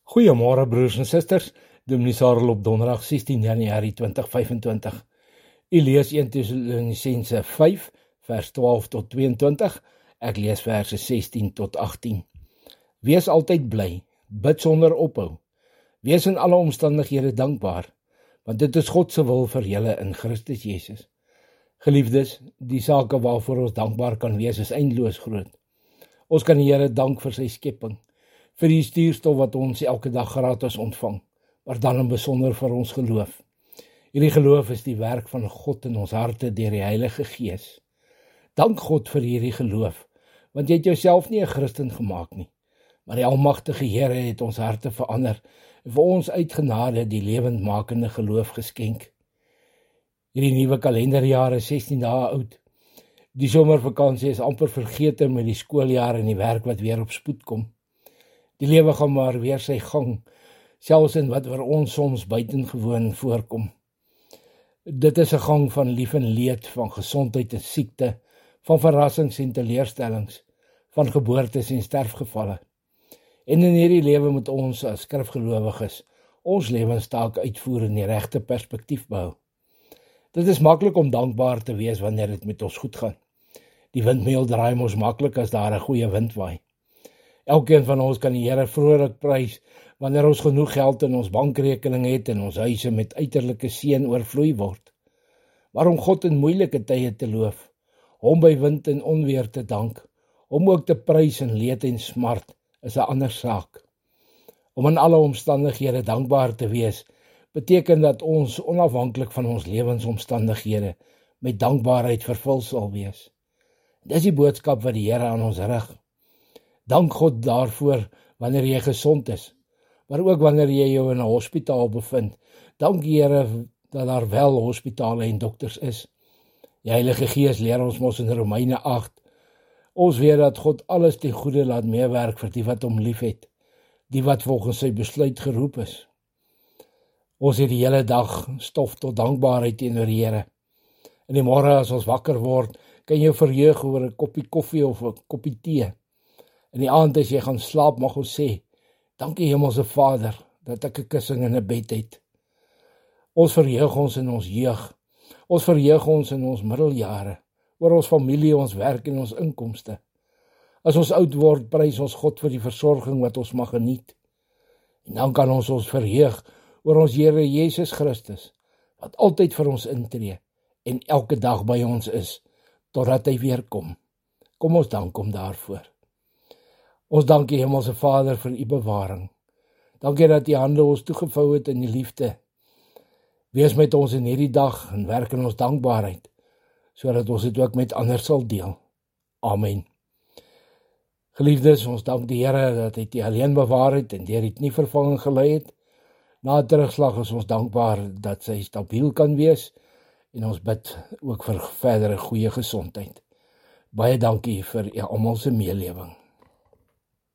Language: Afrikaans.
Goeiemôre broers en susters, Dominee Sarel op donderdag 16 Januarie 2025. U lees 1 Tessalonisense 5 vers 12 tot 22. Ek lees verse 16 tot 18. Wees altyd bly, bid sonder ophou. Wees in alle omstandighede dankbaar, want dit is God se wil vir julle in Christus Jesus. Geliefdes, die sake waarvoor ons dankbaar kan wees is eindeloos groot. Ons kan die Here dank vir sy skepping, vir die stuurstof wat ons elke dag gratis ontvang, maar dan in besonder vir ons geloof. Hierdie geloof is die werk van God in ons harte deur die Heilige Gees. Dank God vir hierdie geloof, want jy het jouself nie 'n Christen gemaak nie, maar die Almagtige Here het ons harte verander en vir ons uit genade die lewendmakende geloof geskenk. Hierdie nuwe kalenderjaar is 16 dae oud. Die somervakansie is amper vergete met die skooljaar en die werk wat weer op spoed kom. Die lewe gaan maar weer sy gang, selfs in wat vir ons soms buitengewoon voorkom. Dit is 'n gang van lief en leed, van gesondheid en siekte, van verrassings en teleurstellings, van geboortes en sterfgevalle. En in hierdie lewe moet ons as skrifgelowiges ons lewenstaak uitvoer in die regte perspektief behou. Dit is maklik om dankbaar te wees wanneer dit met ons goed gaan. Die windmeel draai mos maklik as daar 'n goeie wind waai. Elkeen van ons kan die Here vrolik prys wanneer ons genoeg geld in ons bankrekening het en ons huise met uiterlike seën oorvloei word. Maar om God in moeilike tye te loof, hom by wind en onweer te dank, hom ook te prys in leed en smart, is 'n ander saak. Om in alle omstandighede dankbaar te wees, beteken dat ons onafhanklik van ons lewensomstandighede met dankbaarheid vervul sal wees. Dis die boodskap wat die Here aan ons rig. Dank God daarvoor wanneer jy gesond is, maar ook wanneer jy jou in 'n hospitaal bevind. Dank die Here dat daar wel hospitale en dokters is. Die Heilige Gees leer ons mos in Romeine 8. Ons weet dat God alles ten goeie laat meewerk vir die wat hom liefhet, die wat volgens sy besluit geroep is. Ons het die hele dag stof tot dankbaarheid teenoor die Here. In die môre as ons wakker word, kan jy verheug oor 'n koppie koffie of 'n koppie tee. In die aand as jy gaan slaap, mag ons sê, dankie Hemelse Vader, dat ek 'n kussing en 'n bed het. Ons verheug ons in ons jeug. Ons verheug ons in ons middeljare, oor ons familie, ons werk en ons inkomste. As ons oud word, prys ons God vir die versorging wat ons mag geniet. En dan kan ons verheug oor ons Here Jesus Christus, wat altyd vir ons intree en elke dag by ons is, totdat hy weer kom. Kom ons dank hom daarvoor. Ons dank die Hemelse Vader vir u bewaring. Dankie dat u hande ons toegevou het in die liefde. Wees met ons in hierdie dag en werk in ons dankbaarheid, sodat ons dit ook met ander sal deel. Amen. Geliefdes, ons dank die Here dat hy alleen bewaar het en deur dit nie vervanging gelei het. Na 'n terugslag is ons dankbaar dat sy stabiel kan wees en ons bid ook vir verdere goeie gesondheid. Baie dankie vir almal se meelewing.